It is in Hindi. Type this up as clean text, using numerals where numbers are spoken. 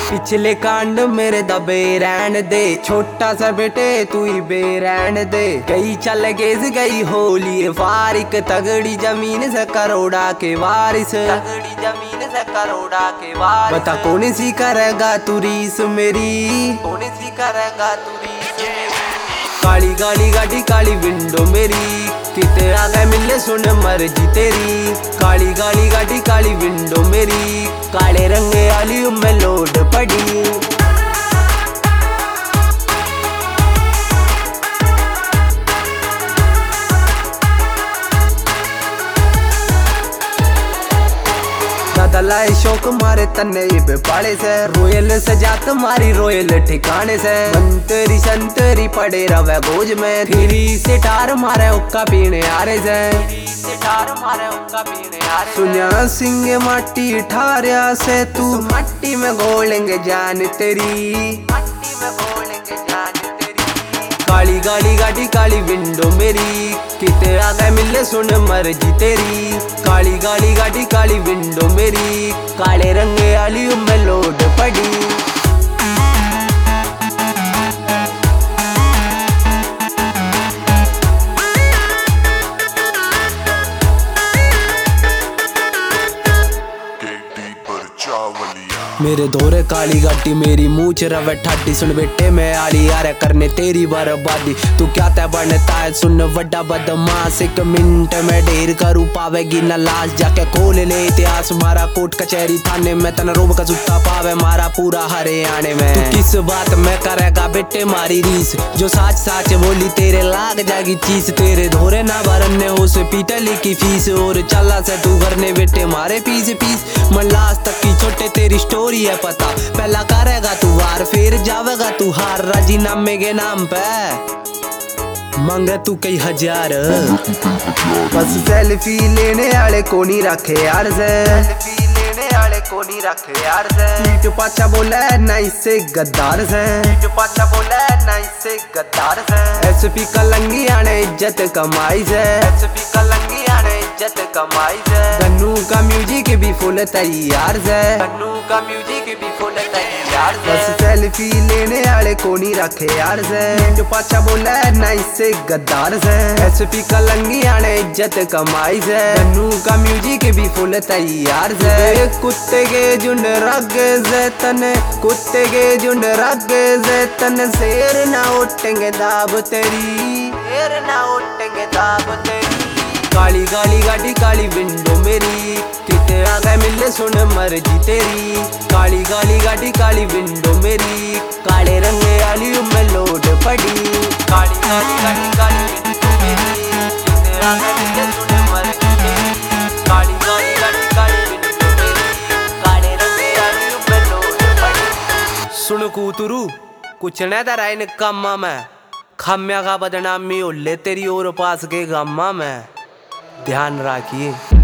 पिछले कांड मेरे दबे रहन दे, छोटा सा बेटे तू ही बेरहन दे। गई चल गेज गई होली फारिक, तगड़ी जमीन से करोड़ा के वारिस, तगड़ी जमीन से करोड़ा के वारिस। बता कौन सी करेगा तू रीस मेरी, कौन सी करेगा तू रीस मेरी। काली काली गाड़ी काली विंडो मेरी, किते आगे मिले सुन मर्जी तेरी। काली काली गाड़ी काली विंडो मेरी, काले रंगे वाली में लोड पड़ी। दलाए शौक मारे तन्ने पाड़े से, रोयल सजात मारी रोयल ठिकाने से। मंतरी संतरी पड़े रवे गोज में, फिरी से टार मारे उक्का पीने आरे से, टार मारे उक्का पीने आरे। सुनिया सिंह माटी ठारिया से, तू मट्टी में घोलेंगे जान तेरी, मट्टी में घोलेंगे जान तेरी। काली काली गाड़ी काली विंडो मेरी, किते आगे मिले सुन मर्जी तेरी। काली काली गाड़ी काली विंडो मेरी, काले रंगे वाली में लोड पड़ी। मेरे दौरे काली गाटी मेरी मूछ रवे ठाटी, सुन बेटे मैं आली यार करने तेरी बर्बादी। तू क्या तय बनता है सुन बड़ा बदमाश, एक मिनट में ढेर करूँ पावेगी न लाश। जाके खोल ले इतिहास मारा कोर्ट कचहरी थाने में, तना रोब का सुत्ता पावे मारा पूरा हरियाणे में। तू किस बात में करेगा बेटे मारी रीस, जो साच साच बोली तेरे लाग जाएगी चीज। तेरे धोरे ना भरने हो से पीटली की फीस, और चला से तू करने बेटे मारे पीस पीस। मन लास्ट तक की छोटे तेरी स्टोरी है पता, पहला करेगा तू वार फिर जावेगा तू हार। राजीनामे के नाम पे मांगे तू कई हजार, बस सेल्फी लेने वाले को नहीं रखे यार से, सेल्फी लेने वाले को नहीं रखे यार से। पीठ पाछा बोला नहीं से गद्दार से, पीठ पाछा बोला नहीं से गद्दार से। एसपी कलंगी आने इज्जत कमाई से, एसपी कलंगी आने इज्जत कमाई से। गन्नू का म्यूजिक भी फुल तैयार से, गन्नू का म्यूजिक भी फुल तैयार से। बस सेल्फी लेने वाले को नहीं रखे यार से, पीठ पाछा बोला नहीं से गद्दार से। एसपी कलंगी आने इज्जत कमाई से, गन्नू का म्यूजिक भी फुल तैयार से। कुत्ते के झुंड रग से तने, कुत्ते के झुंड रग से तने। शेर ना उठेंगे दाब तेरी, शेर ना उठेंगे दाब तेरी। काली काली गाड़ी काली विंडो मेरी, किते आगे मिले सुन मर्जी तेरी। काली काली गाड़ी काली विंडो मेरी, काले रंगे वाली में लोड पड़ी। काली काली गाड़ी काली विंडो मेरी, किते आगे मिले सुन मर्जी तेरी। काली काली गाड़ी काली विंडो मेरी, काले रंगे वाली में लोड पड़ी। सुन कूतरू कुछ न दरा इन कामा में, खाम्या का बदनामी हो ले तेरी और पास के गामा में। ध्यान रखिए।